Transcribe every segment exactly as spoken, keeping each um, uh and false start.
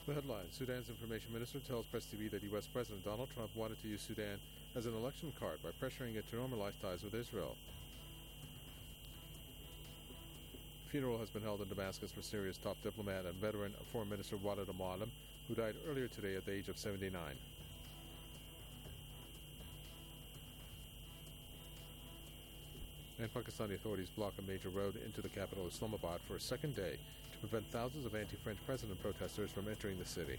The headline: Sudan's information minister tells Press T V that U S President Donald Trump wanted to use Sudan as an election card by pressuring it to normalize ties with Israel. A funeral has been held in Damascus for Syria's top diplomat and veteran Foreign Minister Walid al-Muallim, who died earlier today at the age of seventy-nine. And Pakistani authorities block a major road into the capital Islamabad for a second day to prevent thousands of anti-French president protesters from entering the city.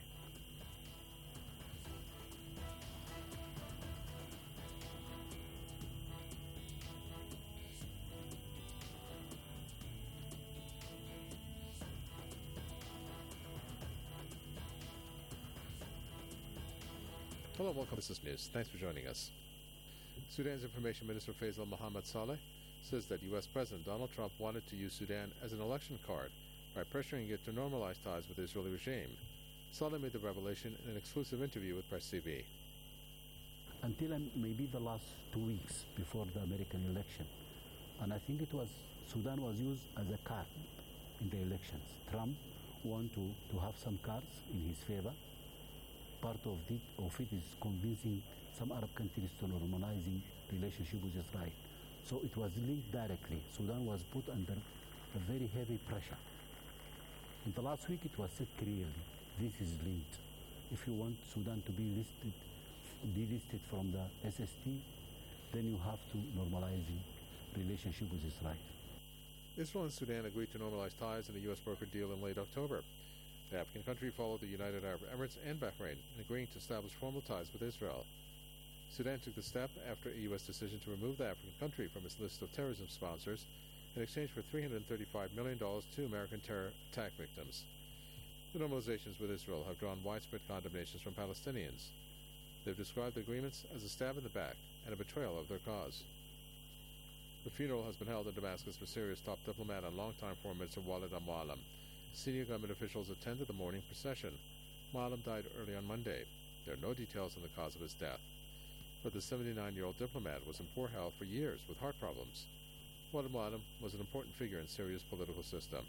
Hello, welcome to this news. Thanks for joining us. Sudan's Information Minister Faisal Mohammed Saleh says that U S President Donald Trump wanted to use Sudan as an election card by pressuring it to normalize ties with the Israeli regime. Saleh made the revelation in an exclusive interview with Press T V. Until maybe the last two weeks before the American election, and I think it was Sudan was used as a card in the elections. Trump wanted to, to have some cards in his favor. Part of it, of it is convincing some Arab countries to normalizing relationship with Israel. So it was linked directly. Sudan was put under a very heavy pressure. In the last week it was said clearly, this is linked. If you want Sudan to be listed, delisted from the S S T, then you have to normalize the relationship with Israel. Israel and Sudan agreed to normalize ties in a U S brokered deal in late October. The African country followed the United Arab Emirates and Bahrain in agreeing to establish formal ties with Israel. Sudan took the step after a U S decision to remove the African country from its list of terrorism sponsors in exchange for three hundred thirty-five million dollars to American terror attack victims. The normalizations with Israel have drawn widespread condemnations from Palestinians. They've described the agreements as a stab in the back and a betrayal of their cause. The funeral has been held in Damascus for Syria's top diplomat and longtime Foreign Minister Walid al-Muallim. Senior government officials attended the morning procession. Muallim died early on Monday. There are no details on the cause of his death. But the seventy-nine-year-old diplomat was in poor health for years with heart problems. Walid al-Muallim was an important figure in Syria's political system.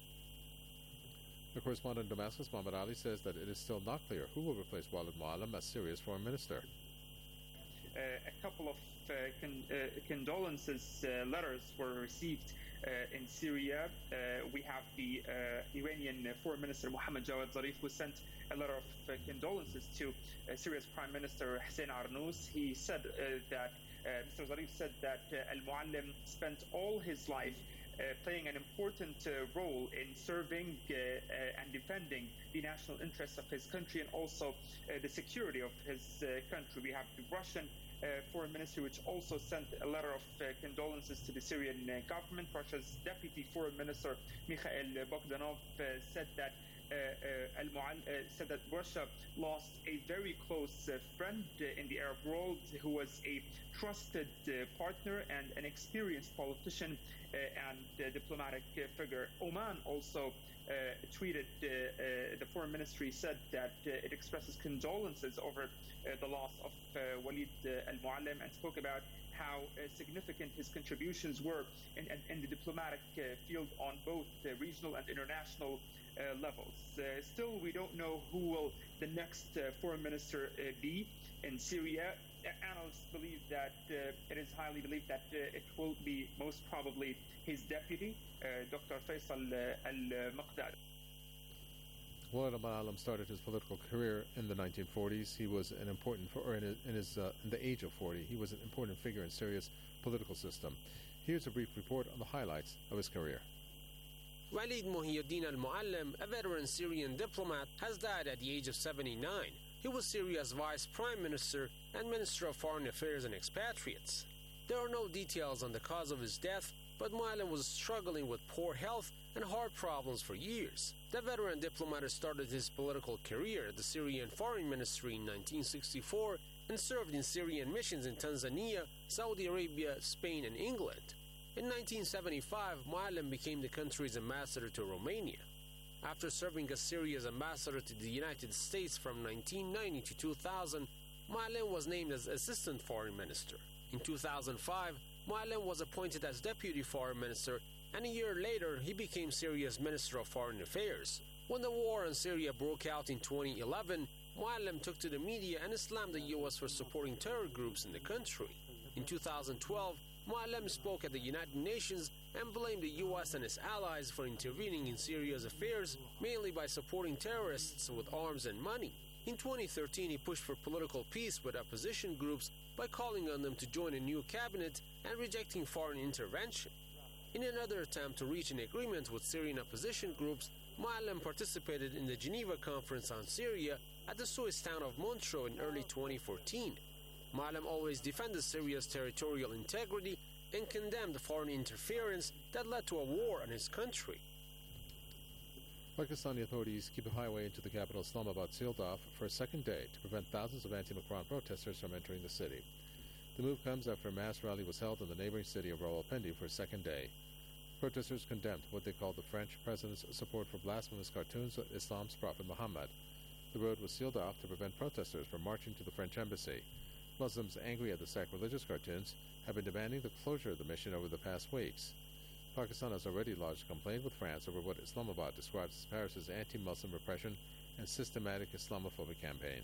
The correspondent in Damascus, Mohammed Ali, says that it is still not clear who will replace Walid al-Muallim as Syria's foreign minister. Uh, a couple of uh, con- uh, condolences uh, letters were received uh, in Syria. Uh, we have the uh, Iranian Foreign Minister Mohammad Javad Zarif, who sent a letter of uh, condolences to uh, Syria's Prime Minister Hussein Arnouz. He said uh, that uh, Mister Zarif said that uh, al-Muallim spent all his life Uh, playing an important uh, role in serving uh, uh, and defending the national interests of his country and also uh, the security of his uh, country. We have the Russian uh, Foreign Ministry, which also sent a letter of uh, condolences to the Syrian uh, government. Russia's Deputy Foreign Minister Mikhail Bogdanov uh, said that Uh, uh, Al-Mu'all uh, said that Russia lost a very close uh, friend uh, in the Arab world who was a trusted uh, partner and an experienced politician uh, and uh, diplomatic uh, figure. Oman also uh, tweeted, uh, uh, the foreign ministry said that uh, it expresses condolences over uh, the loss of uh, Walid uh, al-Muallim and spoke about how uh, significant his contributions were in, in, in the diplomatic uh, field on both the regional and international uh, levels. Uh, still, we don't know who will the next uh, foreign minister uh, be in Syria. Analysts believe that uh, it is highly believed that uh, it will be most probably his deputy, uh, Doctor Faisal uh, al-Maqdad. Walid al-Muallim started his political career in the nineteen forties. He was an important, or in his, in, his uh, in the age of forty, he was an important figure in Syria's political system. Here's a brief report on the highlights of his career. Walid Muhyiddin al-Muallim, a veteran Syrian diplomat, has died at the age of seventy-nine. He was Syria's vice prime minister and minister of foreign affairs and expatriates. There are no details on the cause of his death, but Muallim was struggling with poor health and heart problems for years. The veteran diplomat started his political career at the Syrian Foreign Ministry in nineteen sixty-four and served in Syrian missions in Tanzania, Saudi Arabia, Spain, and England. In nineteen seventy-five, Muallim became the country's ambassador to Romania. After serving as Syria's ambassador to the United States from nineteen ninety to two thousand, Muallim was named as Assistant Foreign Minister. In two thousand five, Muallim was appointed as Deputy Foreign Minister, and a year later he became Syria's Minister of Foreign Affairs. When the war in Syria broke out in twenty eleven, Muallim took to the media and slammed the U S for supporting terror groups in the country. In two thousand twelve, Muallim spoke at the United Nations and blamed the U S and its allies for intervening in Syria's affairs, mainly by supporting terrorists with arms and money. In twenty thirteen, he pushed for political peace with opposition groups by calling on them to join a new cabinet and rejecting foreign intervention. In another attempt to reach an agreement with Syrian opposition groups, Muallim participated in the Geneva Conference on Syria at the Swiss town of Montreux in early twenty fourteen. Muallim always defended Syria's territorial integrity and condemned foreign interference that led to a war in his country. Pakistani authorities keep a highway into the capital Islamabad sealed off for a second day to prevent thousands of anti-Macron protesters from entering the city. The move comes after a mass rally was held in the neighboring city of Rawalpindi for a second day. Protesters condemned what they called the French president's support for blasphemous cartoons of Islam's prophet Muhammad. The road was sealed off to prevent protesters from marching to the French embassy. Muslims angry at the sacrilegious cartoons have been demanding the closure of the mission over the past weeks. Pakistan has already lodged a complaint with France over what Islamabad describes as Paris's anti-Muslim repression and systematic Islamophobic campaign.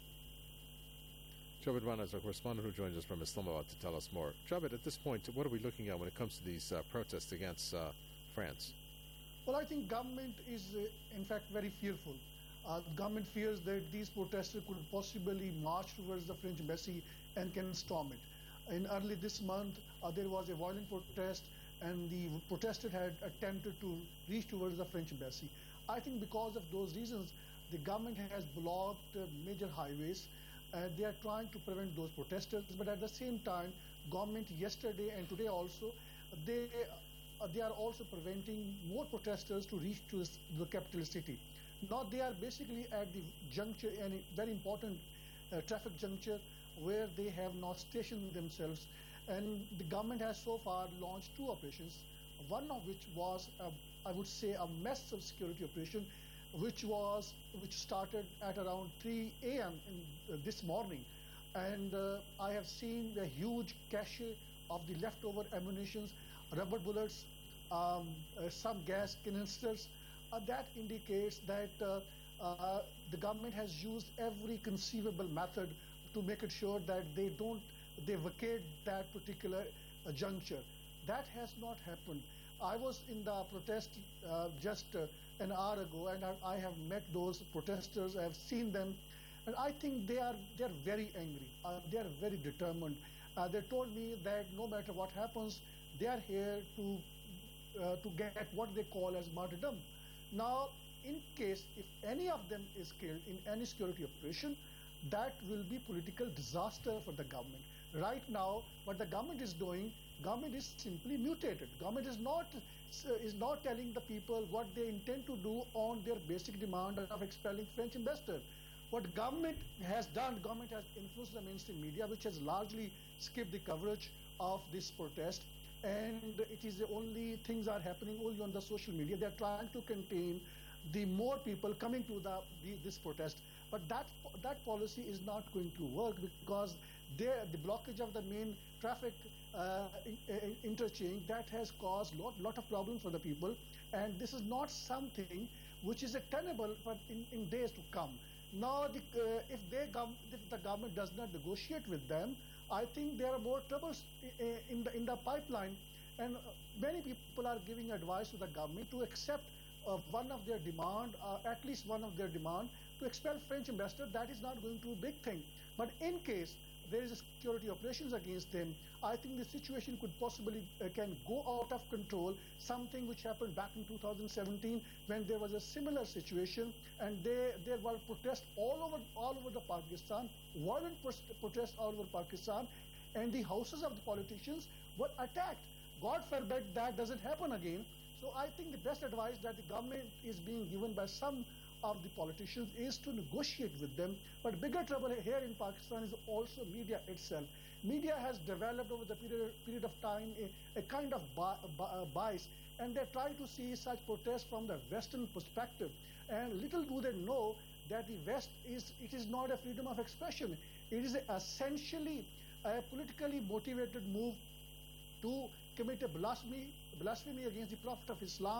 Javed Rana is our correspondent who joins us from Islamabad to tell us more. Javed, at this point, what are we looking at when it comes to these uh, protests against uh, France? Well, I think government is, uh, in fact, very fearful. Uh, government fears that these protesters could possibly march towards the French embassy and can storm it. In early this month, uh, there was a violent protest, and the protesters had attempted to reach towards the French embassy. I think because of those reasons, the government has blocked uh, major highways. Uh, they are trying to prevent those protesters, but at the same time, government yesterday and today also, they uh, they are also preventing more protesters to reach to the capital city. Now they are basically at the juncture, and a very important uh, traffic juncture, where they have not stationed themselves. And the government has so far launched two operations, one of which was, a, I would say, a massive security operation, which was which started at around three A M in, uh, this morning. And uh, I have seen a huge cache of the leftover ammunitions, rubber bullets, um, uh, some gas canisters. Uh, that indicates that uh, uh, the government has used every conceivable method to make it sure that they don't, they vacate that particular uh, juncture. That has not happened. I was in the protest uh, just uh, an hour ago, and I, I have met those protesters. I have seen them, and I think they are they are very angry. Uh, they are very determined. Uh, they told me that no matter what happens, they are here to uh, to get what they call as martyrdom. Now, in case if any of them is killed in any security operation, that will be political disaster for the government. Right now, what the government is doing, government is simply mutated. Government is not uh, is not telling the people what they intend to do on their basic demand of expelling French ambassador. What government has done, government has influenced the mainstream media, which has largely skipped the coverage of this protest, and it is the only things are happening only on the social media. They are trying to contain the more people coming to the, the this protest, but that that policy is not going to work, because there the blockage of the main traffic uh, in, in interchange, that has caused lot lot of problems for the people, and this is not something which is tenable for in, in days to come. Now, the, uh, if they if the government does not negotiate with them, I think there are more troubles in the in the pipeline, and many people are giving advice to the government to accept uh, one of their demand, uh, at least one of their demand, to expel French ambassador. That is not going to be a big thing. But in case there is a security operations against them, I think the situation could possibly uh, can go out of control. Something which happened back in two thousand seventeen, when there was a similar situation, and they, there were protests all over all over the Pakistan, violent protests all over Pakistan, and the houses of the politicians were attacked. God forbid that doesn't happen again. So I think the best advice that the government is being given by some of the politicians is to negotiate with them. But bigger trouble here in Pakistan is also media itself. Media has developed over the period, period of time a, a kind of bi bi bias, and they try to see such protests from the Western perspective. And little do they know that the West is, it is not a freedom of expression. It is essentially a politically motivated move to commit a blasphemy, blasphemy against the Prophet of Islam,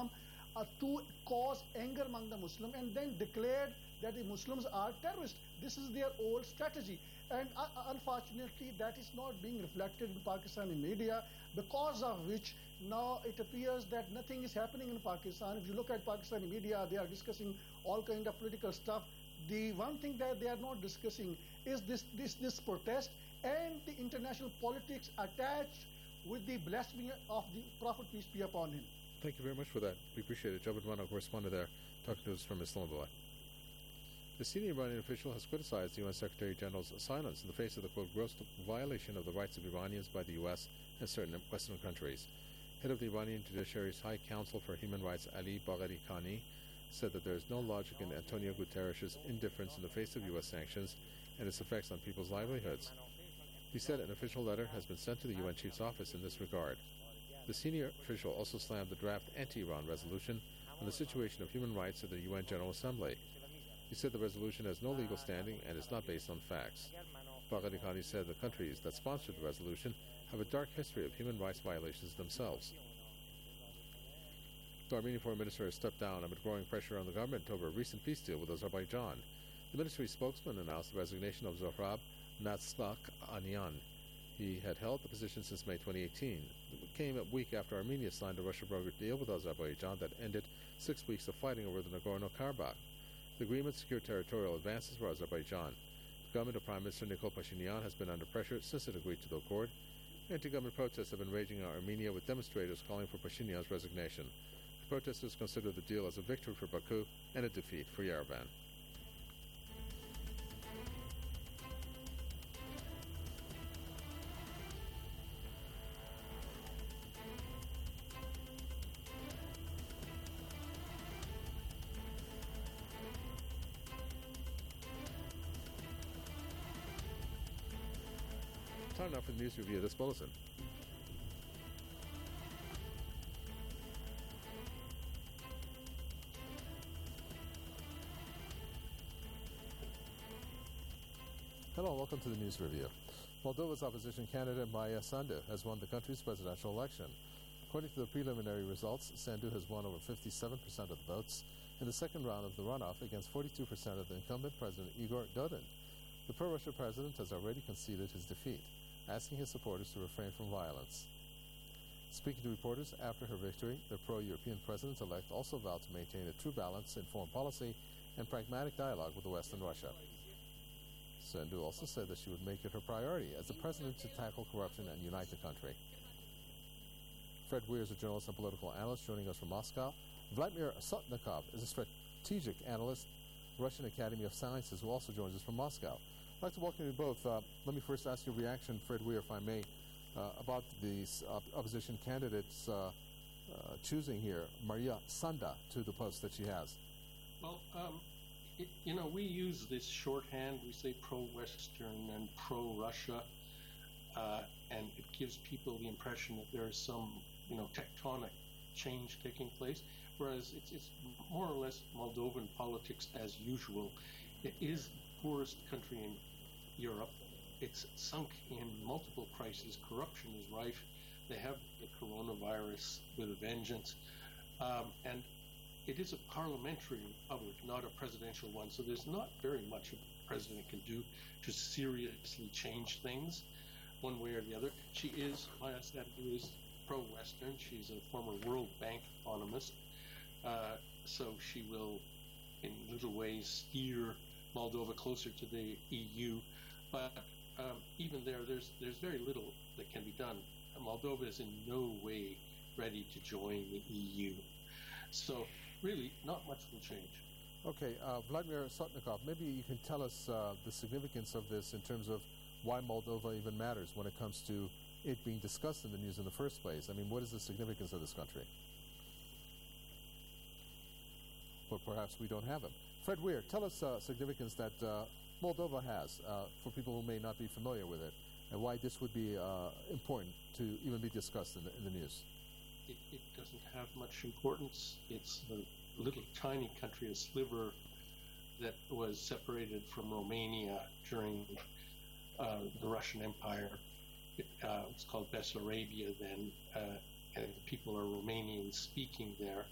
uh, to cause anger among the Muslims and then declared that the Muslims are terrorists. This is their old strategy. And uh, unfortunately, that is not being reflected in Pakistani media, because of which now it appears that nothing is happening in Pakistan. If you look at Pakistani media, they are discussing all kind of political stuff. The one thing that they are not discussing is this, this, this protest and the international politics attached with the blasphemy of the Prophet, peace be upon him. Thank you very much for that. We appreciate it. Jabhat Rana, correspondent there, talking to us from Islamabad. The senior Iranian official has criticized the U N Secretary General's silence in the face of the, quote, gross violation of the rights of Iranians by the U S and certain Western countries. Head of the Iranian Judiciary's High Council for Human Rights, Ali Bagheri Khani, said that there is no logic in Antonio Guterres' indifference in the face of U S sanctions and its effects on people's livelihoods. He said an official letter has been sent to the U N Chief's office in this regard. The senior official also slammed the draft anti-Iran resolution on the situation of human rights at the U N General Assembly. He said the resolution has no legal standing and is not based on facts. Bagheri Khani said the countries that sponsored the resolution have a dark history of human rights violations themselves. The Armenian foreign minister has stepped down amid growing pressure on the government over a recent peace deal with Azerbaijan. The ministry's spokesman announced the resignation of Zohrab Nazarkhanyan. He had held the position since May twenty eighteen. It came a week after Armenia signed a Russia-brokered deal with Azerbaijan that ended six weeks of fighting over the Nagorno-Karabakh. The agreement secured territorial advances for Azerbaijan. The government of Prime Minister Nikol Pashinyan has been under pressure since it agreed to the accord. Anti-government protests have been raging in Armenia, with demonstrators calling for Pashinyan's resignation. The protesters consider the deal as a victory for Baku and a defeat for Yerevan. Time now for the news review of this bulletin. Hello, welcome to the news review. Moldova's opposition candidate Maia Sandu has won the country's presidential election. According to the preliminary results, Sandu has won over fifty-seven percent of the votes in the second round of the runoff against forty-two percent of the incumbent President Igor Dodon. The pro-Russia president has already conceded his defeat, asking his supporters to refrain from violence. Speaking to reporters after her victory, the pro-European president-elect also vowed to maintain a true balance in foreign policy and pragmatic dialogue with the West and Russia. Sandu also said that she would make it her priority as the president to tackle corruption and unite the country. Fred Weir is a journalist and political analyst joining us from Moscow. Vladimir Sotnikov is a strategic analyst, Russian Academy of Sciences, who also joins us from Moscow. I'd like to welcome you both. Uh, let me first ask your reaction, Fred Weir, if I may, uh, about these op- opposition candidates uh, uh, choosing here Maria Sandu to the post that she has. Well, um, it, you know, we use this shorthand. We say pro-Western and pro-Russia, uh, and it gives people the impression that there is some, you know, tectonic change taking place, whereas it's, it's more or less Moldovan politics as usual. It is the poorest country in Europe. It's sunk in multiple crises. Corruption is rife. They have the coronavirus with a vengeance. Um, and it is a parliamentary republic, not a presidential one. So there's not very much a president can do to seriously change things one way or the other. She is, Maia Sandu is pro-Western. She's a former World Bank economist. Uh, so she will, in little ways, steer Moldova closer to the E U. But um, even there, there's there's very little that can be done. Moldova is in no way ready to join the E U. So really, not much will change. Okay, uh, Vladimir Sotnikov, maybe you can tell us uh, the significance of this in terms of why Moldova even matters when it comes to it being discussed in the news in the first place. I mean, what is the significance of this country? But perhaps we don't have it. Fred Weir, tell us uh, significance that uh, Moldova has uh, for people who may not be familiar with it, and why this would be uh, important to even be discussed in the, in the news. It, it doesn't have much importance. It's a little tiny country, a sliver that was separated from Romania during uh, the Russian Empire. It uh, was called Bessarabia then, uh, and the people are Romanian speaking there.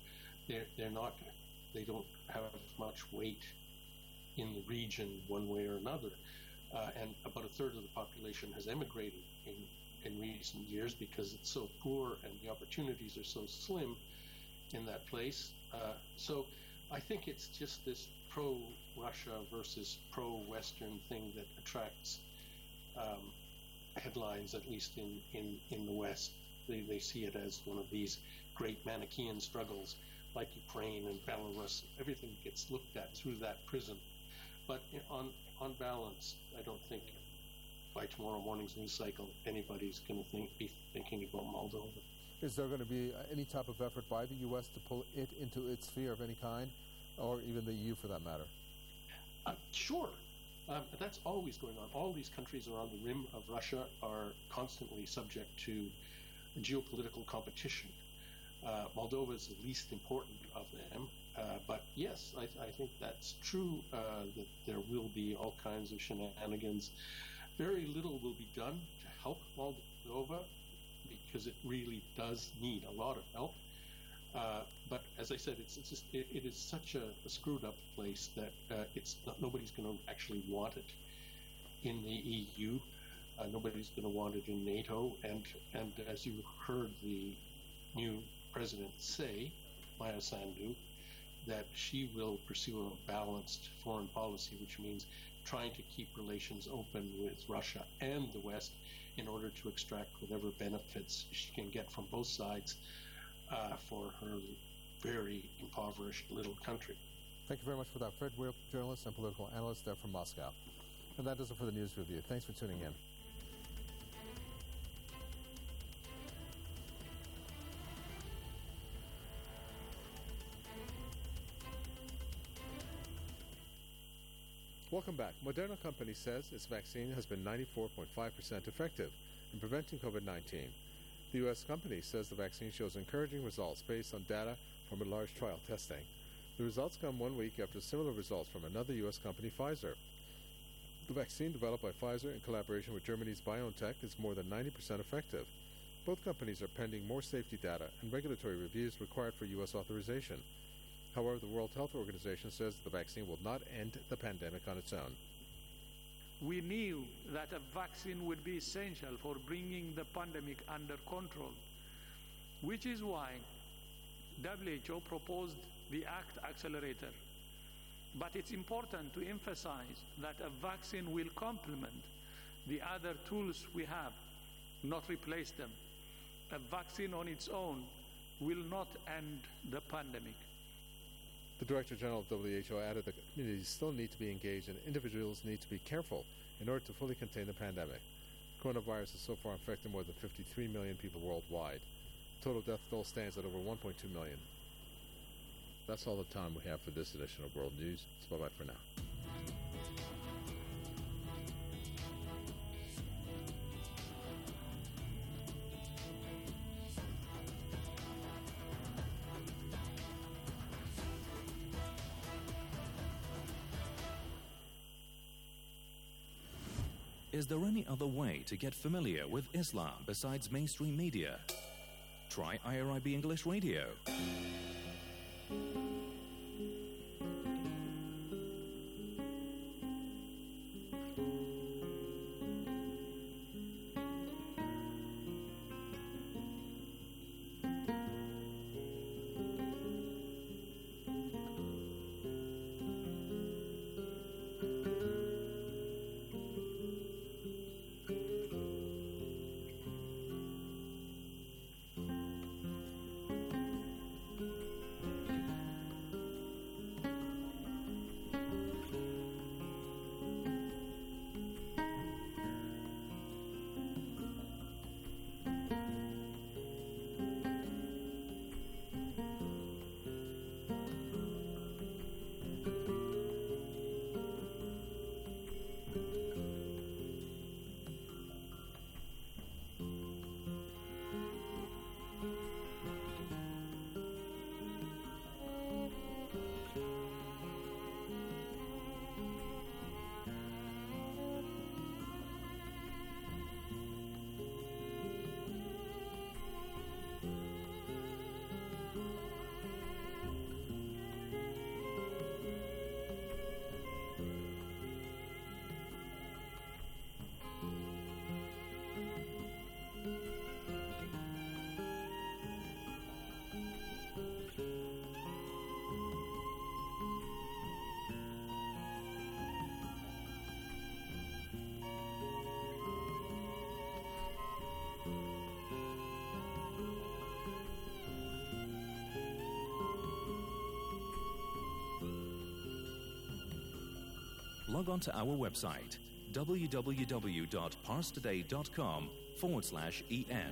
they're they're not they don't have much weight in the region one way or another, uh, and about a third of the population has emigrated in in recent years because it's so poor and the opportunities are so slim in that place. Uh, so I think it's just this pro-Russia versus pro-Western thing that attracts um, headlines, at least in, in, in the West. They, they see it as one of these great Manichaean struggles like Ukraine and Belarus. Everything gets looked at through that prism. But on, on balance, I don't think by tomorrow morning's news cycle anybody's going to think, be thinking about Moldova. Is there going to be any type of effort by the U S to pull it into its sphere of any kind, or even the E U for that matter? Uh, sure. Um, that's always going on. All these countries around the rim of Russia are constantly subject to geopolitical competition. Uh, Moldova is the least important of them. Uh, but yes, I, I think that's true, uh, that there will be all kinds of shenanigans. Very little will be done to help Moldova, because it really does need a lot of help. Uh, but as I said, it's, it's just, it, it is such a, a screwed up place that uh, it's not, nobody's going to actually want it in the E U. Uh, nobody's going to want it in NATO. And, and as you heard the new president say, Maya Sandu, that she will pursue a balanced foreign policy, which means trying to keep relations open with Russia and the West in order to extract whatever benefits she can get from both sides uh, for her very impoverished little country. Thank you very much for that. Fred Weir, journalist and political analyst there from Moscow. And that does it for the news review. Thanks for tuning in. Welcome back. Moderna Company says its vaccine has been ninety-four point five percent effective in preventing COVID nineteen. The U S company says the vaccine shows encouraging results based on data from a large trial testing. The results come one week after similar results from another U S company, Pfizer. The vaccine developed by Pfizer in collaboration with Germany's BioNTech is more than ninety percent effective. Both companies are pending more safety data and regulatory reviews required for U S authorization. However, the World Health Organization says the vaccine will not end the pandemic on its own. We knew that a vaccine would be essential for bringing the pandemic under control, which is why W H O proposed the ACT Accelerator. But it's important to emphasize that a vaccine will complement the other tools we have, not replace them. A vaccine on its own will not end the pandemic. The Director General of W H O added that communities still need to be engaged and individuals need to be careful in order to fully contain the pandemic. Coronavirus has so far infected more than fifty-three million people worldwide. Total death toll stands at over one point two million. That's all the time we have for this edition of World News. So bye-bye for now. Is there any other way to get familiar with Islam besides mainstream media? Try I R I B English Radio. log on to our website, www.parstoday.com forward slash en.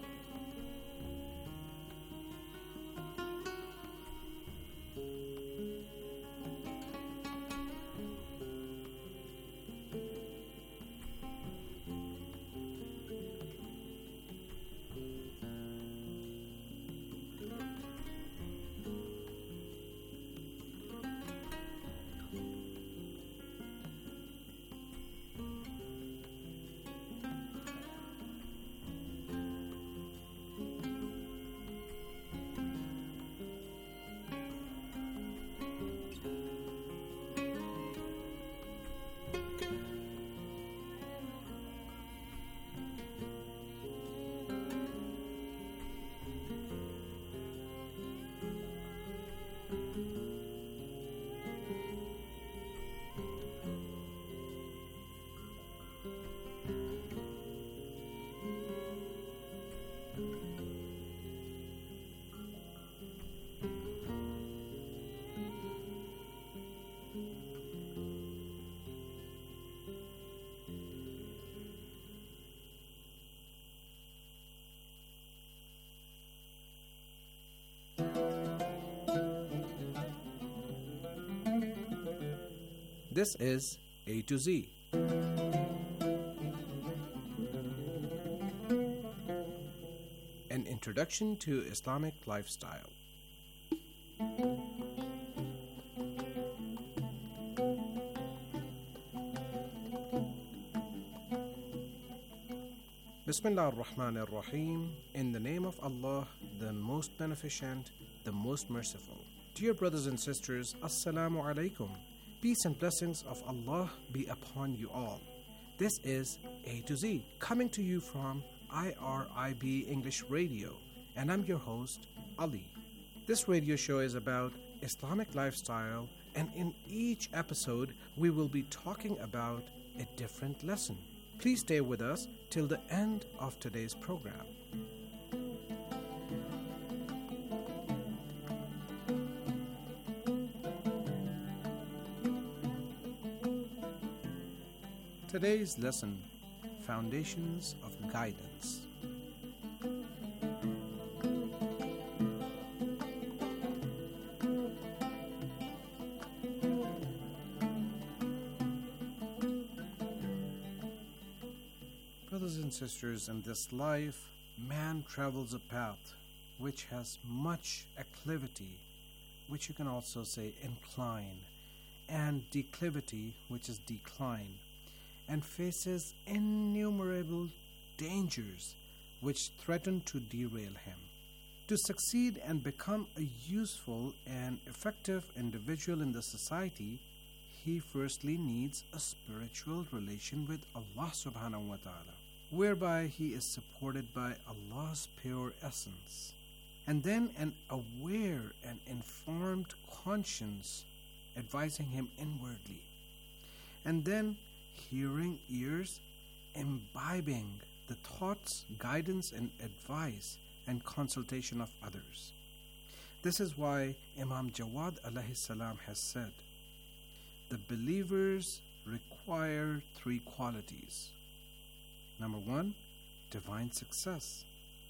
This is A to Z. An introduction to Islamic lifestyle. Bismillah ar-Rahman ar-Rahim. In the name of Allah, the most beneficent, the most merciful. Dear brothers and sisters, Assalamu alaikum. Peace and blessings of Allah be upon you all. This is A to Z, coming to you from I R I B English Radio, and I'm your host, Ali. This radio show is about Islamic lifestyle, and in each episode, we will be talking about a different lesson. Please stay with us till the end of today's program. Today's lesson, Foundations of Guidance. Brothers and sisters, in this life, man travels a path which has much acclivity, which you can also say incline, and declivity, which is decline, and faces innumerable dangers which threaten to derail him. To succeed and become a useful and effective individual in the society, he firstly needs a spiritual relation with Allah subhanahu wa ta'ala, whereby he is supported by Allah's pure essence, and then an aware and informed conscience advising him inwardly, and then hearing ears imbibing the thoughts, guidance, and advice and consultation of others. This is why Imam Jawad alayhi salam has said, the believers require three qualities. Number one, divine success.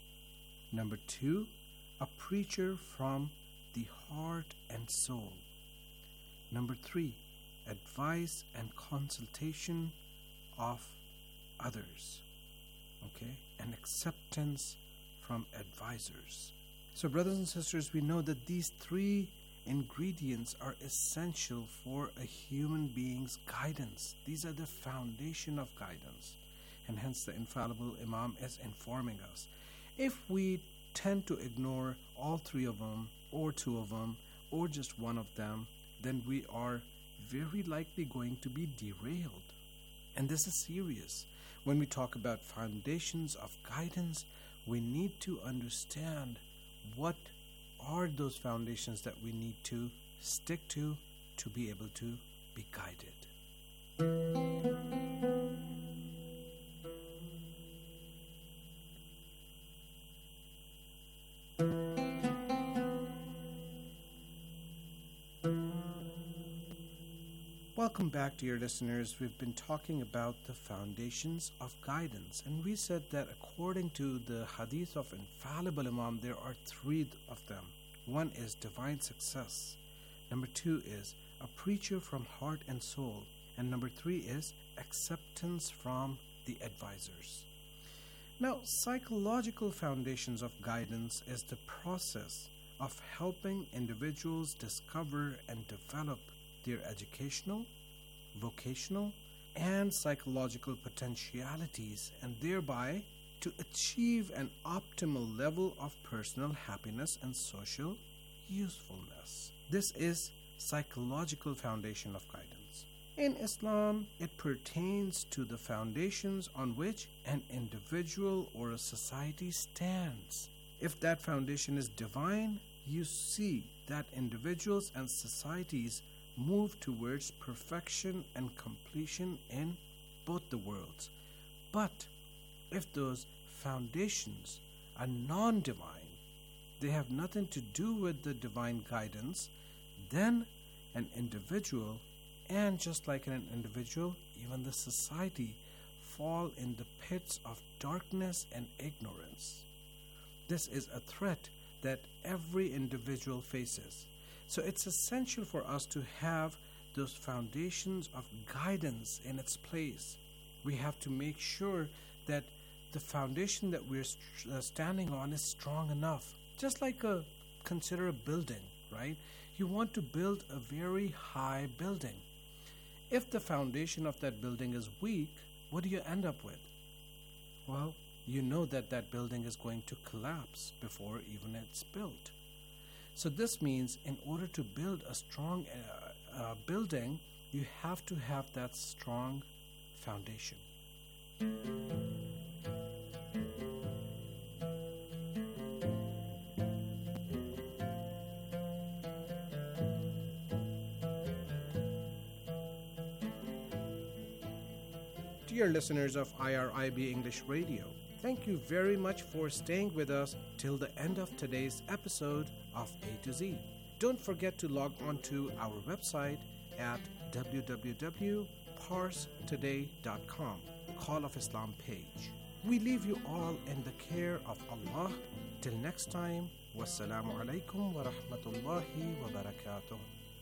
Number two, a preacher from the heart and soul. Number three, advice and consultation of others, okay, and acceptance from advisors. So brothers and sisters, we know that these three ingredients are essential for a human being's guidance. These are the foundation of guidance, and hence the infallible Imam is informing us. If we tend to ignore all three of them, or two of them, or just one of them, then we are very likely going to be derailed. And this is serious. When we talk about foundations of guidance, we need to understand what are those foundations that we need to stick to to be able to be guided. Welcome back, dear listeners. We've been talking about the foundations of guidance, and we said that according to the hadith of infallible Imam, there are three of them. One is divine success. Number two is a preacher from heart and soul. And number three is acceptance from the advisors. Now, psychological foundations of guidance is the process of helping individuals discover and develop their educational, vocational, and psychological potentialities, and thereby to achieve an optimal level of personal happiness and social usefulness. This is psychological foundation of guidance. In Islam, it pertains to the foundations on which an individual or a society stands. If that foundation is divine, you see that individuals and societies move towards perfection and completion in both the worlds. But if those foundations are non-divine, they have nothing to do with the divine guidance, then an individual, and just like an individual, even the society, fall in the pits of darkness and ignorance. This is a threat that every individual faces. So it's essential for us to have those foundations of guidance in its place. We have to make sure that the foundation that we're st- uh, standing on is strong enough. Just like a, consider a building, right? You want to build a very high building. If the foundation of that building is weak, what do you end up with? Well, you know that that building is going to collapse before even it's built. So this means in order to build a strong uh, uh, building, you have to have that strong foundation. Dear listeners of I R I B English Radio, thank you very much for staying with us till the end of today's episode of A to Z. Don't forget to log on to our website at w w w dot pars today dot com, Call of Islam page. We leave you all in the care of Allah. Till next time, wassalamu alaikum wa rahmatullahi wa barakatuh.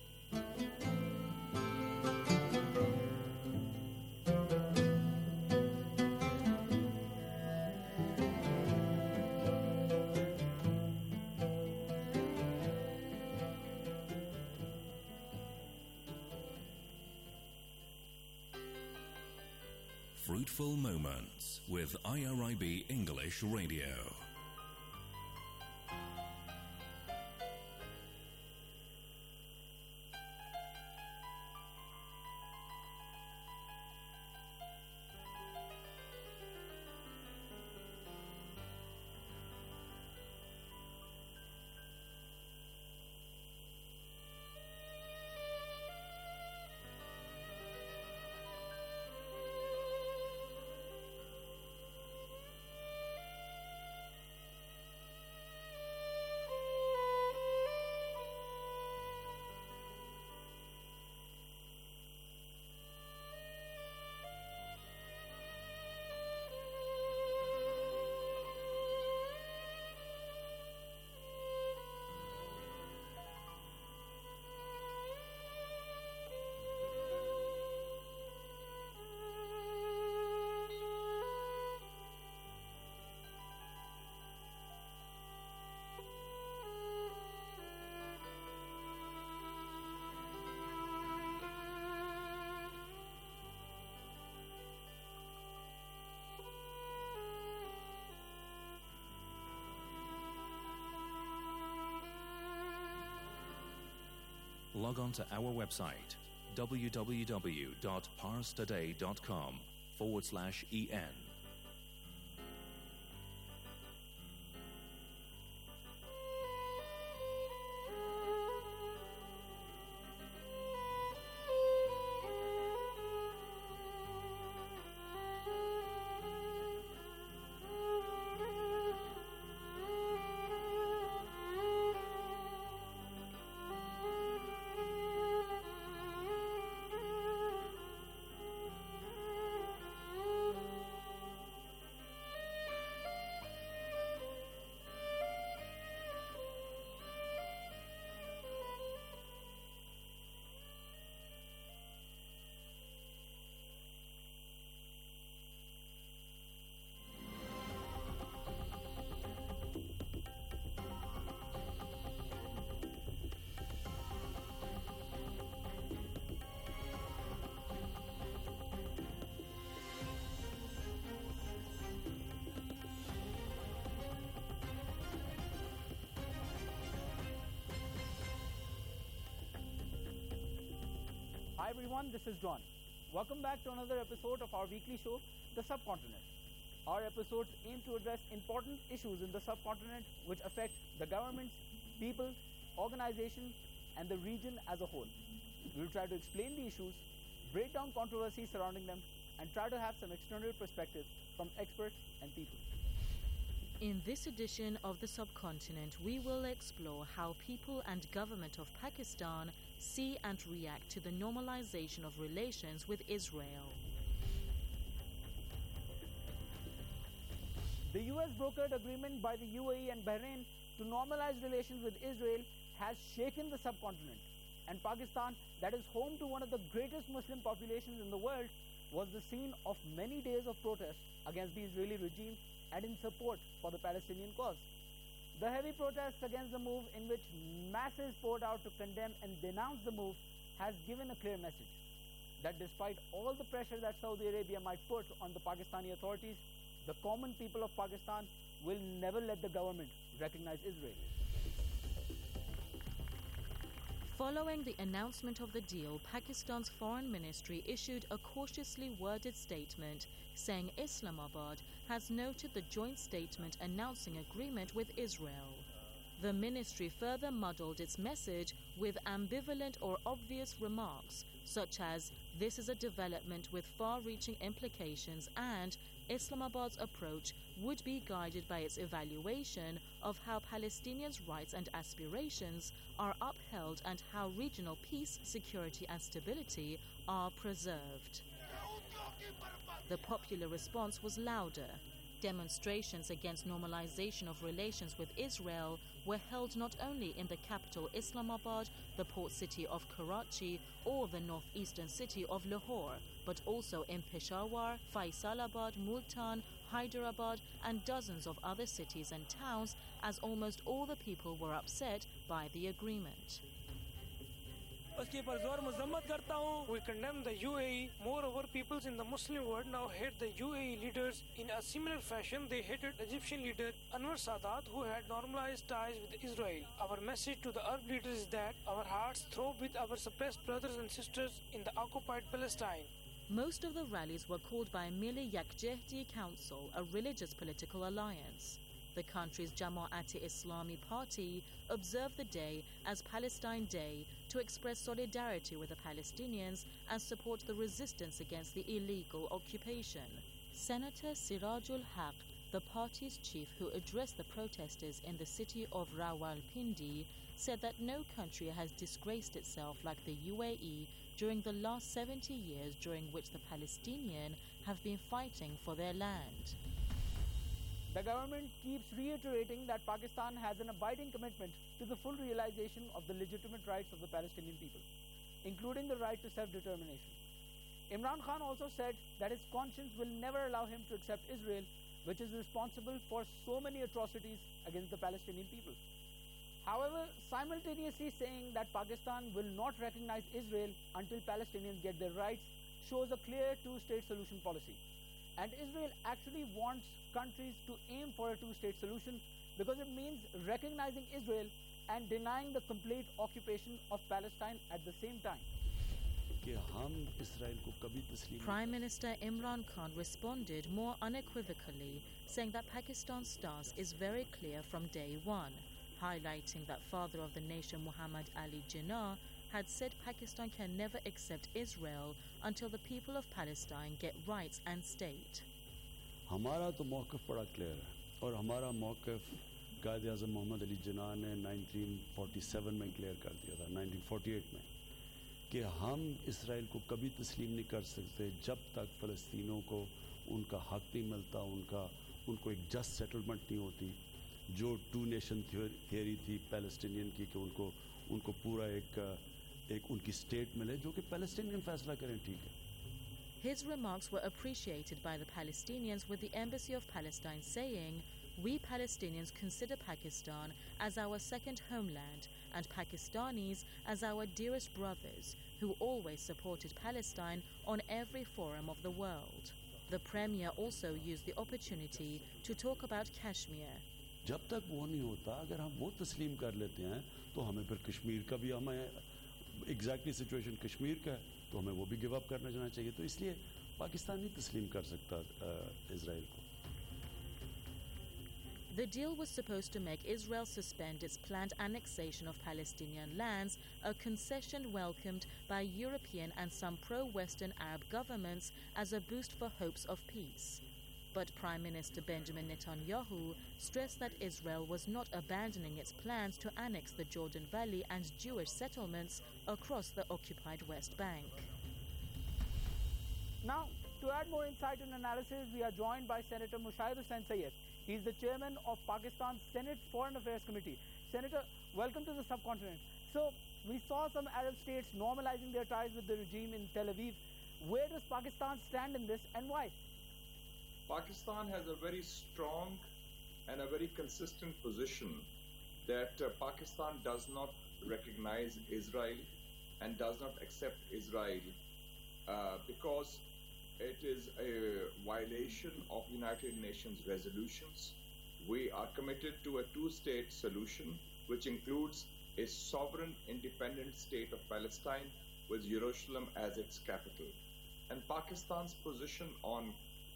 Fruitful Moments with I R I B English Radio. Log on to our website, w w w dot pars today dot com forward slash en. Hi everyone, this is John. Welcome back to another episode of our weekly show, The Subcontinent. Our episodes aim to address important issues in the subcontinent which affect the governments, people, organizations, and the region as a whole. We will try to explain the issues, break down controversies surrounding them, and try to have some external perspective from experts and people. In this edition of The Subcontinent, we will explore how people and government of Pakistan see and react to the normalization of relations with Israel. The U S brokered agreement by the U A E and Bahrain to normalize relations with Israel has shaken the subcontinent, and Pakistan, that is home to one of the greatest Muslim populations in the world, was the scene of many days of protest against the Israeli regime and in support for the Palestinian cause. The heavy protests against the move, in which masses poured out to condemn and denounce the move, has given a clear message that despite all the pressure that Saudi Arabia might put on the Pakistani authorities, the common people of Pakistan will never let the government recognize Israel. Following the announcement of the deal, Pakistan's foreign ministry issued a cautiously worded statement saying Islamabad has noted the joint statement announcing agreement with Israel. The ministry further muddled its message with ambivalent or obvious remarks, such as, "This is a development with far-reaching implications," and Islamabad's approach would be guided by its evaluation of how Palestinians' rights and aspirations are upheld and how regional peace, security and stability are preserved. The popular response was louder. Demonstrations against normalization of relations with Israel were held not only in the capital Islamabad, the port city of Karachi, or the northeastern city of Lahore, but also in Peshawar, Faisalabad, Multan, Hyderabad, and dozens of other cities and towns, as almost all the people were upset by the agreement. We condemn the U A E. Moreover, peoples in the Muslim world now hate the U A E leaders. In a similar fashion, they hated Egyptian leader Anwar Sadat, who had normalized ties with Israel. Our message to the Arab leaders is that our hearts throb with our suppressed brothers and sisters in the occupied Palestine. Most of the rallies were called by Milli Yakjehdi Council, a religious political alliance. The country's Jamaat-e-Islami party observed the day as Palestine Day to express solidarity with the Palestinians and support the resistance against the illegal occupation. Senator Sirajul Haq, the party's chief who addressed the protesters in the city of Rawalpindi, said that no country has disgraced itself like the U A E during the last seventy years during which the Palestinians have been fighting for their land. The government keeps reiterating that Pakistan has an abiding commitment to the full realization of the legitimate rights of the Palestinian people, including the right to self-determination. Imran Khan also said that his conscience will never allow him to accept Israel, which is responsible for so many atrocities against the Palestinian people. However, simultaneously saying that Pakistan will not recognize Israel until Palestinians get their rights shows a clear two-state solution policy. And Israel actually wants countries to aim for a two-state solution because it means recognizing Israel and denying the complete occupation of Palestine at the same time. Prime Minister Imran Khan responded more unequivocally, saying that Pakistan's stance is very clear from day one, highlighting that father of the nation Muhammad Ali Jinnah had said Pakistan can never accept Israel until the people of Palestine get rights and state. हमारा तो मौक़िफ़ बड़ा clear है और हमारा मौक़िफ़ कायद आज़म मोहम्मद अली जिन्ना ने nineteen forty seven में clear कर दिया था, नाइनटीन फोर्टी एट में, कि हम इसराइल को कभी तस्लीम नहीं कर सकते जब तक फ़लस्तीनों को उनका हक़ नहीं मिलता, उनका उनको एक जस्ट सेटलमेंट नहीं होती, जो टू नेशन थियोरी थी पैलेस्टीनियन की, कि उनको उनको पूरा एक एक उनकी स्टेट मिले जो कि पैलेस्टीनियन फैसला करें, ठीक है. His remarks were appreciated by the Palestinians, with the Embassy of Palestine saying, "We Palestinians consider Pakistan as our second homeland and Pakistanis as our dearest brothers who always supported Palestine on every forum of the world." The Premier also used the opportunity to talk about Kashmir. जब तक वो नहीं होता, अगर हम वो तस्लीम कर लेते हैं तो हमें फिर कश्मीर का भी, हमें एग्जैक्टली सिचुएशन कश्मीर का है. तो हमें वो भी गिव अप करना जाना चाहिए. तो इसलिए पाकिस्तान नहीं तस्लीम कर सकता इजराइल को. The deal was supposed to make Israel suspend its planned annexation of Palestinian lands, a concession welcomed by European and some pro-Western Arab governments as a boost for hopes of peace. But Prime Minister Benjamin Netanyahu stressed that Israel was not abandoning its plans to annex the Jordan Valley and Jewish settlements across the occupied West Bank. Now, to add more insight and analysis, we are joined by Senator Mushair Hussain Sayyed. He is the chairman of Pakistan's Senate Foreign Affairs Committee. Senator, welcome to the subcontinent. So, we saw some Arab states normalizing their ties with the regime in Tel Aviv. Where does Pakistan stand in this and why? Pakistan has a very strong and a very consistent position that uh, Pakistan does not recognize Israel and does not accept Israel uh, because it is a violation of United Nations resolutions. We are committed to a two-state solution, which includes a sovereign independent state of Palestine with Jerusalem as its capital. And Pakistan's position on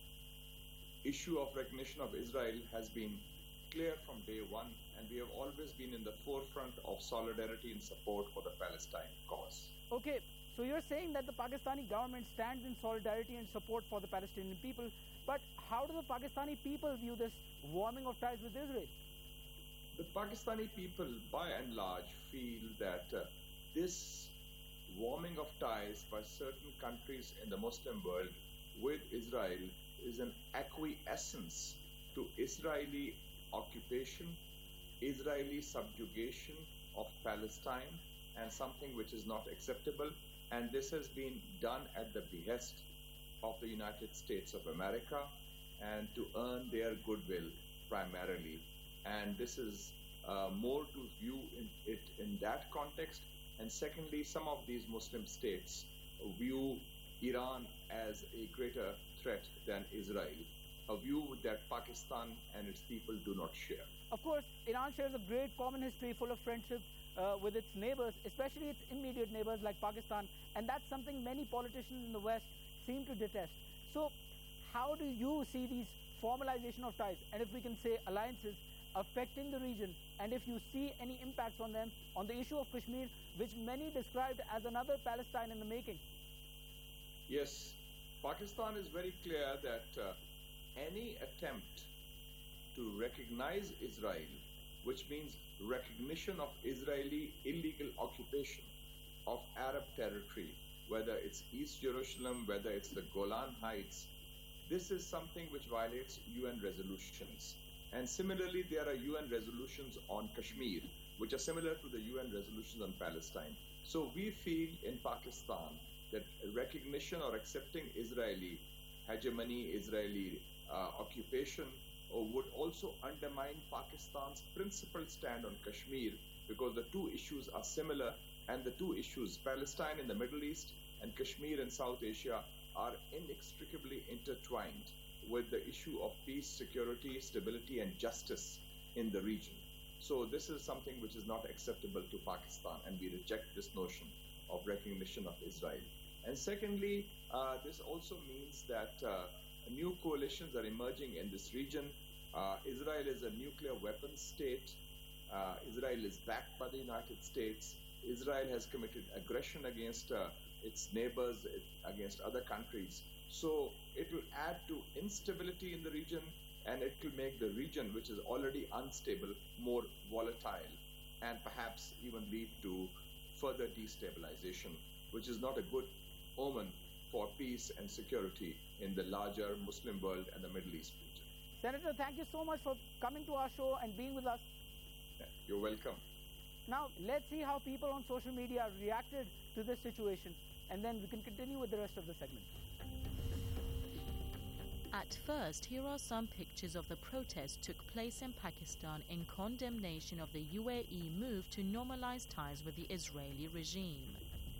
issue of recognition of Israel has been clear from day one, and we have always been in the forefront of solidarity and support for the Palestine cause. Okay. So you're saying that the Pakistani government stands in solidarity and support for the Palestinian people, but how do the Pakistani people view this warming of ties with Israel? The Pakistani people, by and large, feel that uh, this warming of ties by certain countries in the Muslim world with Israel is an acquiescence to Israeli occupation, Israeli subjugation of Palestine, and something which is not acceptable. And this has been done at the behest of the United States of America and to earn their goodwill primarily. And this is uh, more to view in it in that context. And secondly, some of these Muslim states view Iran as a greater threat than Israel, a view that Pakistan and its people do not share. Of course, Iran shares a great common history full of friendship Uh, with its neighbors, especially its immediate neighbors like Pakistan, and that's something many politicians in the West seem to detest. So, how do you see these formalization of ties, and if we can say alliances, affecting the region, and if you see any impacts on them on the issue of Kashmir, which many described as another Palestine in the making? Yes, Pakistan is very clear that uh, any attempt to recognize Israel, which means recognition of Israeli illegal occupation of Arab territory, whether it's East Jerusalem, whether it's the Golan Heights, this is something which violates U N resolutions. And similarly, there are U N resolutions on Kashmir, which are similar to the U N resolutions on Palestine. So we feel in Pakistan that recognition or accepting Israeli hegemony, Israeli uh, occupation, or would also undermine Pakistan's principled stand on Kashmir, because the two issues are similar, and the two issues, Palestine in the Middle East and Kashmir in South Asia, are inextricably intertwined with the issue of peace, security, stability, and justice in the region. So this is something which is not acceptable to Pakistan, and we reject this notion of recognition of Israel. And secondly, uh, this also means that uh, new coalitions are emerging in this region. Uh, Israel is a nuclear weapons state. Uh, Israel is backed by the United States. Israel has committed aggression against uh, its neighbors, it, against other countries. So it will add to instability in the region, and it will make the region, which is already unstable, more volatile, and perhaps even lead to further destabilization, which is not a good omen for peace and security in the larger Muslim world and the Middle East region. Senator, thank you so much for coming to our show and being with us. Yeah, you're welcome. Now, let's see how people on social media reacted to this situation, and then we can continue with the rest of the segment. At first, here are some pictures of the protests took place in Pakistan in condemnation of the U A E move to normalize ties with the Israeli regime.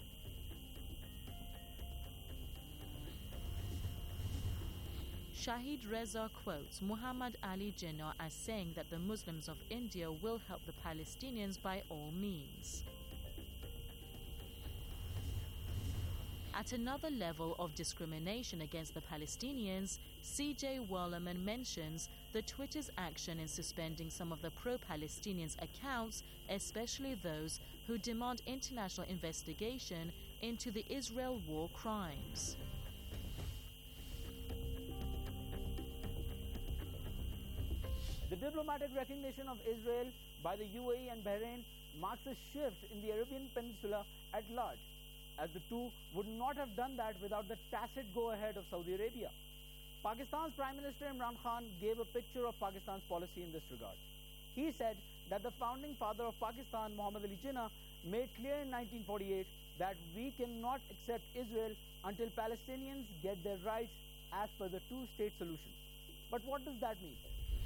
Shahid Reza quotes Muhammad Ali Jinnah as saying that the Muslims of India will help the Palestinians by all means. At another level of discrimination against the Palestinians, C J Wallerman mentions the Twitter's action in suspending some of the pro-Palestinians' accounts, especially those who demand international investigation into the Israel war crimes. The diplomatic recognition of Israel by the U A E and Bahrain marks a shift in the Arabian Peninsula at large, as the two would not have done that without the tacit go-ahead of Saudi Arabia. Pakistan's Prime Minister Imran Khan gave a picture of Pakistan's policy in this regard. He said that the founding father of Pakistan, Muhammad Ali Jinnah, made clear in nineteen forty-eight that we cannot accept Israel until Palestinians get their rights as per the two-state solution. But what does that mean?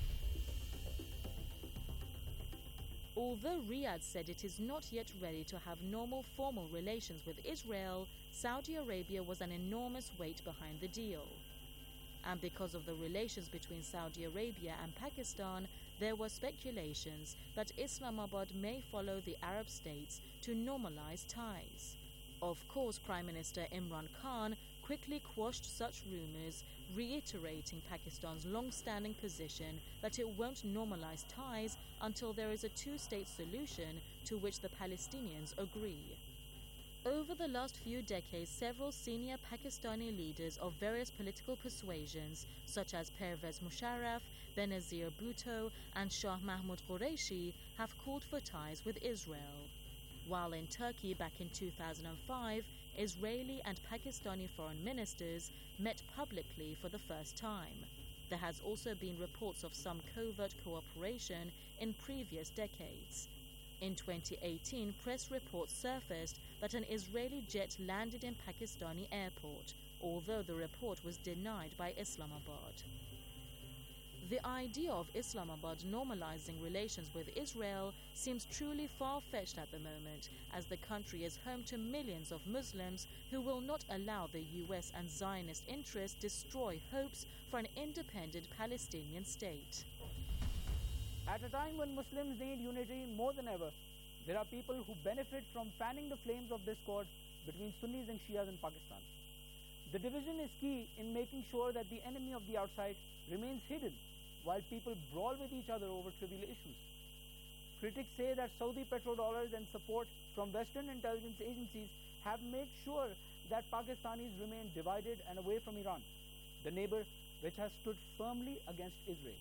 Although Riyadh said it is not yet ready to have normal formal relations with Israel, Saudi Arabia was an enormous weight behind the deal. And because of the relations between Saudi Arabia and Pakistan, there were speculations that Islamabad may follow the Arab states to normalize ties. Of course, Prime Minister Imran Khan quickly quashed such rumors, reiterating Pakistan's long-standing position that it won't normalize ties until there is a two-state solution to which the Palestinians agree. Over the last few decades, several senior Pakistani leaders of various political persuasions, such as Pervez Musharraf, Benazir Bhutto, and Shah Mahmud Qureshi, have called for ties with Israel. While in Turkey back in two thousand five, Israeli and Pakistani foreign ministers met publicly for the first time. There has also been reports of some covert cooperation in previous decades. In twenty eighteen, press reports surfaced that an Israeli jet landed in Pakistani airport, although the report was denied by Islamabad. The idea of Islamabad normalizing relations with Israel seems truly far-fetched at the moment, as the country is home to millions of Muslims who will not allow the U S and Zionist interests destroy hopes for an independent Palestinian state. At a time when Muslims need unity more than ever, there are people who benefit from fanning the flames of discord between Sunnis and Shias in Pakistan. The division is key in making sure that the enemy of the outside remains hidden, while people brawl with each other over trivial issues. Critics say that Saudi petrodollars and support from Western intelligence agencies have made sure that Pakistanis remain divided and away from Iran, the neighbor which has stood firmly against Israel.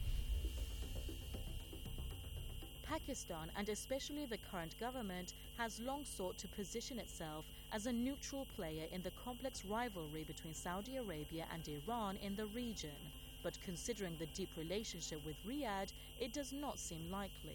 Pakistan, and especially the current government, has long sought to position itself as a neutral player in the complex rivalry between Saudi Arabia and Iran in the region. But considering the deep relationship with Riyadh, it does not seem likely.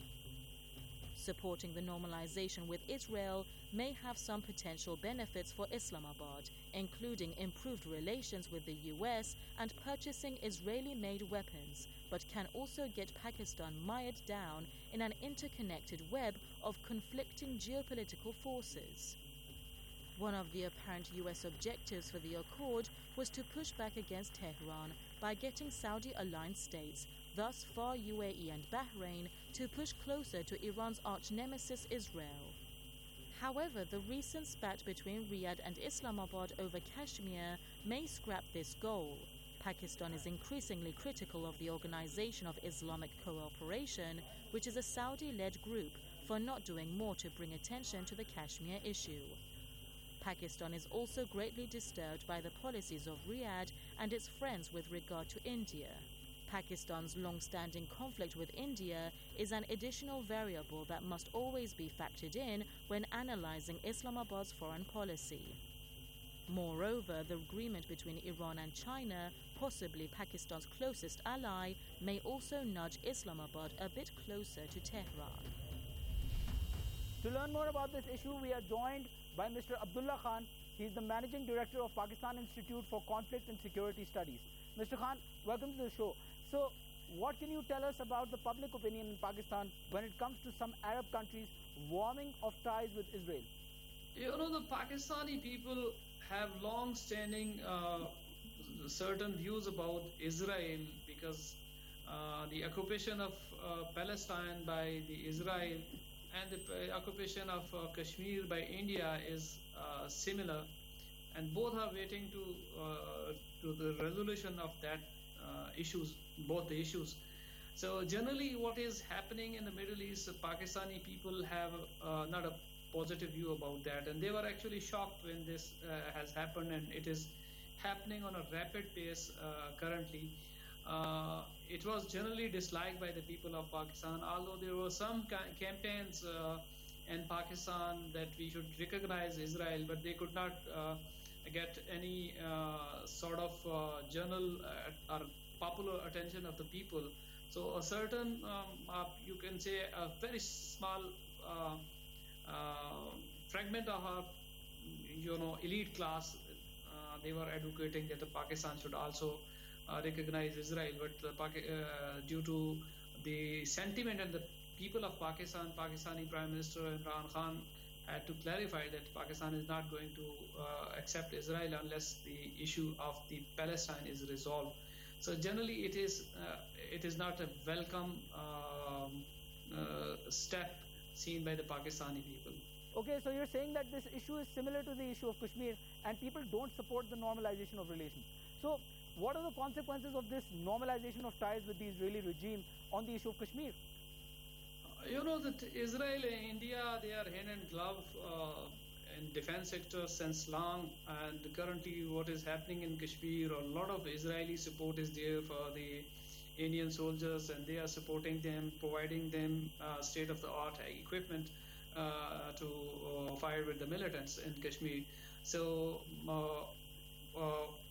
Supporting the normalization with Israel may have some potential benefits for Islamabad, including improved relations with the U S and purchasing Israeli-made weapons, but can also get Pakistan mired down in an interconnected web of conflicting geopolitical forces. One of the apparent U S objectives for the accord was to push back against Tehran by getting Saudi-aligned states, thus far U A E and Bahrain, to push closer to Iran's arch-nemesis Israel. However, the recent spat between Riyadh and Islamabad over Kashmir may scrap this goal. Pakistan is increasingly critical of the Organization of Islamic Cooperation, which is a Saudi-led group, for not doing more to bring attention to the Kashmir issue. Pakistan is also greatly disturbed by the policies of Riyadh and its friends with regard to India. Pakistan's long-standing conflict with India is an additional variable that must always be factored in when analyzing Islamabad's foreign policy. Moreover, the agreement between Iran and China, possibly Pakistan's closest ally, may also nudge Islamabad a bit closer to Tehran. To learn more about this issue, we are joined by Mister Abdullah Khan. He is the Managing Director of Pakistan Institute for Conflict and Security Studies. Mister Khan, welcome to the show. So, what can you tell us about the public opinion in Pakistan when it comes to some Arab countries warming of ties with Israel? You know, the Pakistani people have long-standing uh, certain views about Israel because uh, the occupation of uh, Palestine by the Israel and the uh, occupation of uh, Kashmir by India is uh, similar. and both are waiting to uh, to the resolution of that uh, issues, both the issues. So generally, what is happening in the Middle East, Pakistani people have uh, not a positive view about that, and they were actually shocked when this uh, has happened, and it is happening on a rapid pace uh, currently. Uh, it was generally disliked by the people of Pakistan, although there were some ca- campaigns uh, in Pakistan that we should recognize Israel, but they could not uh, get any uh, sort of uh, general uh, or popular attention of the people. So a certain, um, uh, you can say, a very small uh, uh, fragment of our, you know, elite class, uh, they were advocating that the Pakistan should also uh, recognize Israel, but the, uh, due to the sentiment and the people of Pakistan, Pakistani Prime Minister Imran Khan had to clarify that Pakistan is not going to uh, accept Israel unless the issue of the Palestine is resolved. So generally, it is uh, it is not a welcome um, uh, step seen by the Pakistani people. Okay, so you're saying that this issue is similar to the issue of Kashmir, and people don't support the normalization of relations. So, what are the consequences of this normalization of ties with the Israeli regime on the issue of Kashmir? You know that Israel and India, they are hand in glove uh, in defense sector since long, and currently what is happening in Kashmir, a lot of Israeli support is there for the Indian soldiers, and they are supporting them, providing them uh, state-of-the-art equipment uh, to uh, fight with the militants in Kashmir. So uh, uh,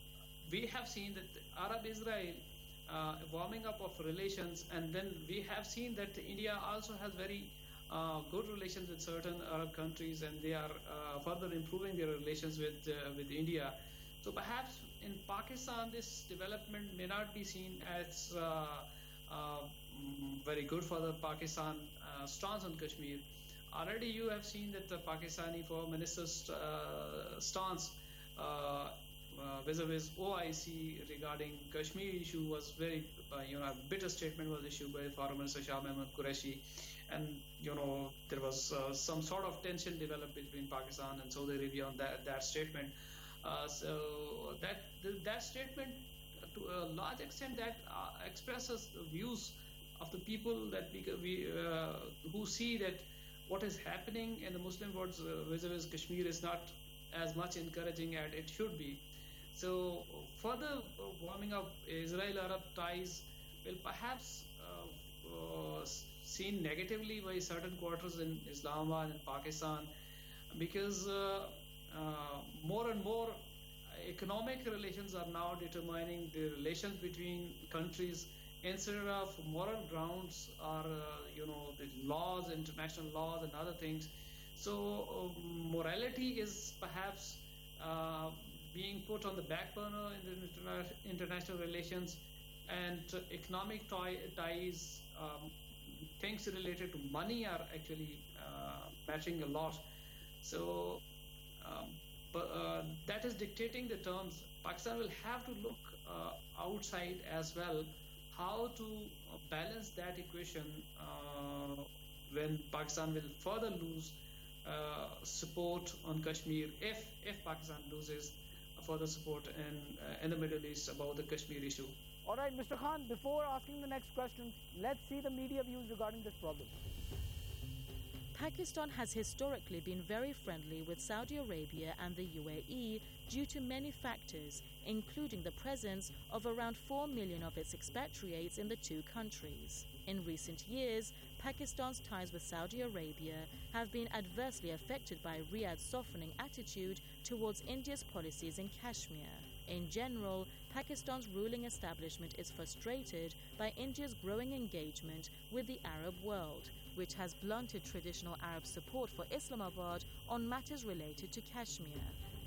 we have seen that Arab-Israel uh, warming up of relations, and then we have seen that India also has very uh, good relations with certain Arab countries, and they are uh, further improving their relations with uh, with India. So perhaps in Pakistan, this development may not be seen as uh, uh, very good for the Pakistan uh, stance on Kashmir. Already you have seen that the Pakistani Foreign Minister's uh, stance uh, uh, vis-a-vis O I C regarding Kashmir issue was very, uh, you know, a bitter statement was issued by Foreign Minister Shah Mahmood Qureshi. And, you know, there was uh, some sort of tension developed between Pakistan and Saudi Arabia on that, that statement. Uh, so that that statement, to a large extent, that uh, expresses the views of the people that we, we uh, who see that what is happening in the Muslim world uh, vis-a-vis Kashmir is not as much encouraging as it should be. So further warming of Israel-Arab ties will perhaps uh, uh, seen negatively by certain quarters in Islamabad and Pakistan, because uh, Uh, more and more economic relations are now determining the relations between countries instead of moral grounds or uh, you know, the laws, international laws and other things. So uh, morality is perhaps uh, being put on the back burner in the interna- international relations, and uh, economic tie- ties, um, things related to money are actually uh, matching a lot. So Um, but uh, that is dictating the terms. Pakistan will have to look uh, outside as well, how to uh, balance that equation uh, when Pakistan will further lose uh, support on Kashmir, if if Pakistan loses further support in uh, in the Middle East about the Kashmir issue. All right, Mister Khan, before asking the next question, let's see the media views regarding this problem. Pakistan has historically been very friendly with Saudi Arabia and the U A E due to many factors, including the presence of around four million of its expatriates in the two countries. In recent years, Pakistan's ties with Saudi Arabia have been adversely affected by Riyadh's softening attitude towards India's policies in Kashmir. In general, Pakistan's ruling establishment is frustrated by India's growing engagement with the Arab world, which has blunted traditional Arab support for Islamabad on matters related to Kashmir.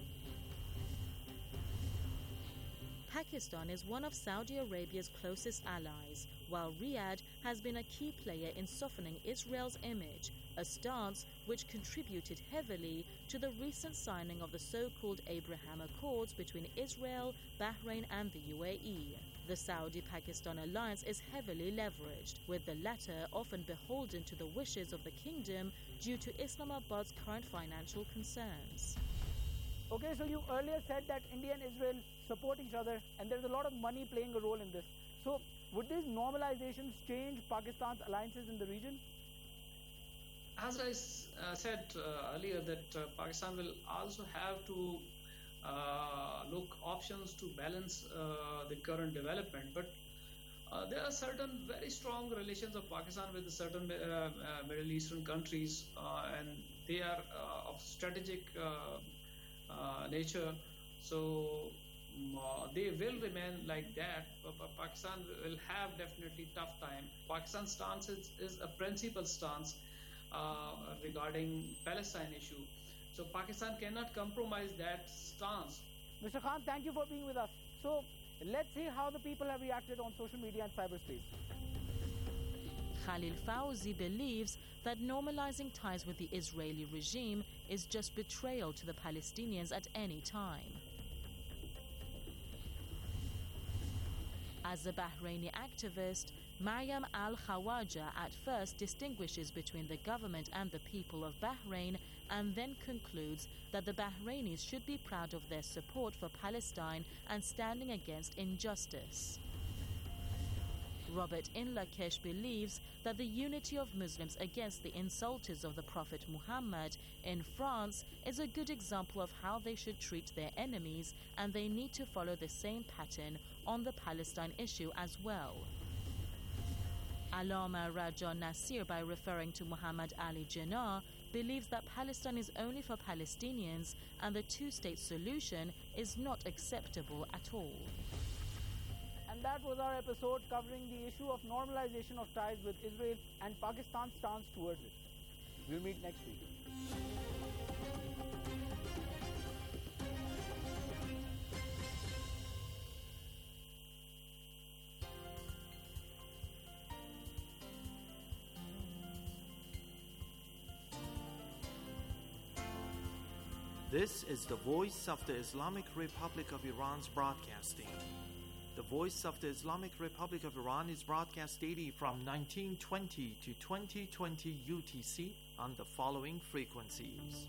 Pakistan is one of Saudi Arabia's closest allies, while Riyadh has been a key player in softening Israel's image, a stance which contributed heavily to the recent signing of the so-called Abraham Accords between Israel, Bahrain and the U A E. The Saudi-Pakistan alliance is heavily leveraged, with the latter often beholden to the wishes of the kingdom due to Islamabad's current financial concerns. Okay, so you earlier said that India and Israel support each other and there's a lot of money playing a role in this. So would these normalizations change Pakistan's alliances in the region? As I uh, said uh, earlier, that uh, Pakistan will also have to uh, look options to balance uh, the current development. But uh, there are certain very strong relations of Pakistan with certain uh, uh, Middle Eastern countries, uh, and they are uh, of strategic uh, uh, nature. So um, uh, they will remain like that. But, but Pakistan will have definitely tough time. Pakistan's stance is, is a principal stance Uh, regarding Palestine issue. So Pakistan cannot compromise that stance. Mister Khan, thank you for being with us. So let's see how the people have reacted on social media and cyberspace. Khalil Fauzi believes that normalizing ties with the Israeli regime is just betrayal to the Palestinians at any time. As a Bahraini activist, Maryam Al-Khawaja at first distinguishes between the government and the people of Bahrain and then concludes that the Bahrainis should be proud of their support for Palestine and standing against injustice. Robert Inlakesh believes that the unity of Muslims against the insulters of the Prophet Muhammad in France is a good example of how they should treat their enemies, and they need to follow the same pattern on the Palestine issue as well. Alama Raja Nasir, by referring to Muhammad Ali Jinnah, believes that Palestine is only for Palestinians and the two-state solution is not acceptable at all. And that was our episode covering the issue of normalization of ties with Israel and Pakistan's stance towards it. We'll meet next week. This is the Voice of the Islamic Republic of Iran's broadcasting. The Voice of the Islamic Republic of Iran is broadcast daily from nineteen twenty to twenty twenty U T C on the following frequencies.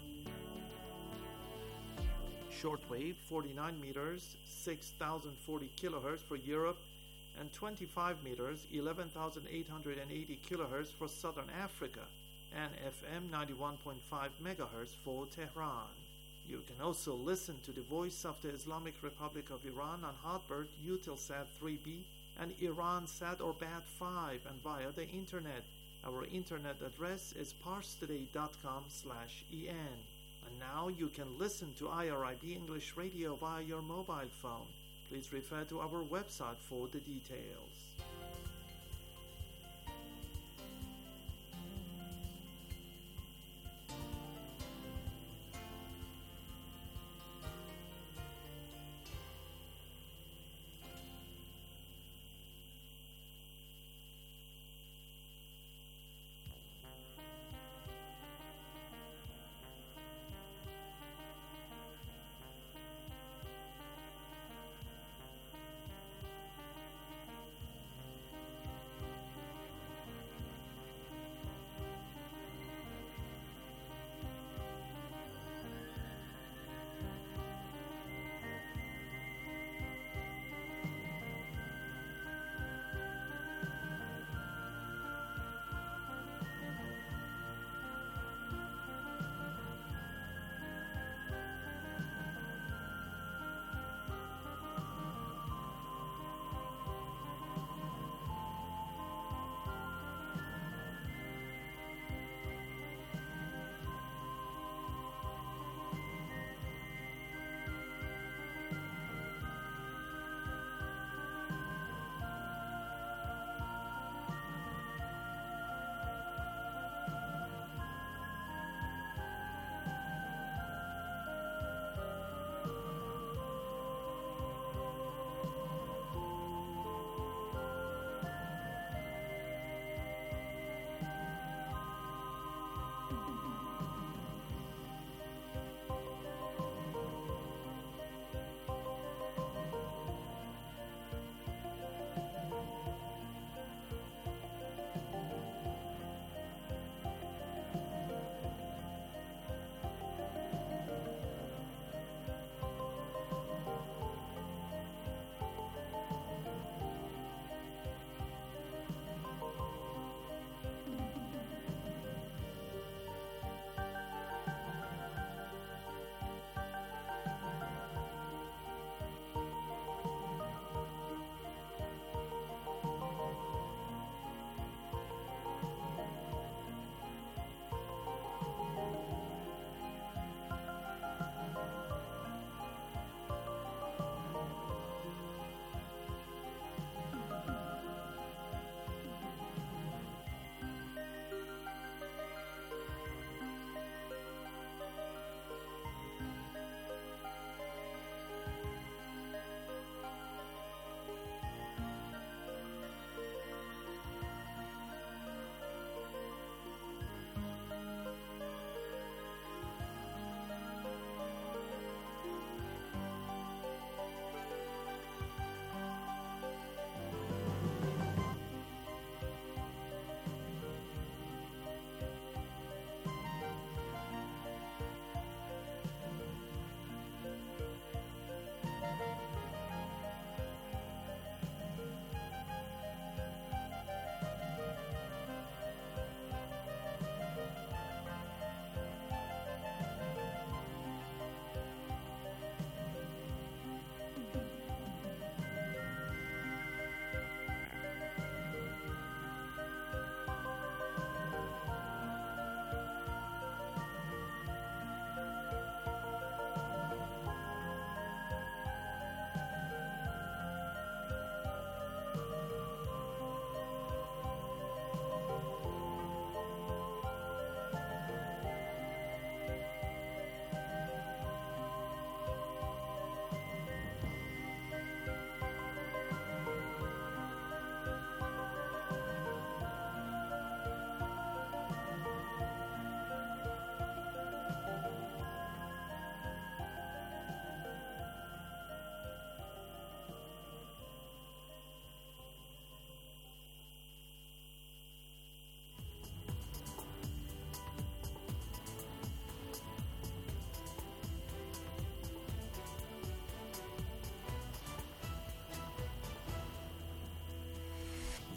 Shortwave forty-nine meters, six thousand forty kilohertz for Europe, and twenty-five meters, eleven thousand eight hundred eighty kilohertz for Southern Africa, and F M ninety-one point five megahertz for Tehran. You can also listen to the Voice of the Islamic Republic of Iran on Hotbird, Eutelsat three B, and Iransat or B A T five, and via the internet. Our internet address is parstoday dot com slash en. And now you can listen to I R I B English Radio via your mobile phone. Please refer to our website for the details.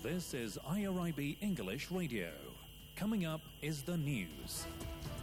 This is I R I B English Radio. Coming up is the news.